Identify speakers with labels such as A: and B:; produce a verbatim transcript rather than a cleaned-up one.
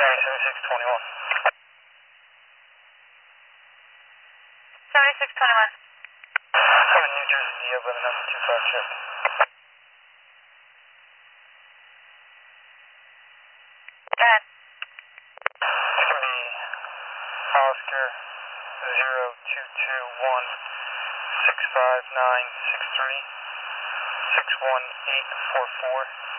A: seventy-six twenty-one.
B: seventy-six twenty-one.
A: seven New Jersey D O by the number two five chip.
B: Go ahead.
A: It's going to be Oscar zero two two one six five nine six three six one eight four four.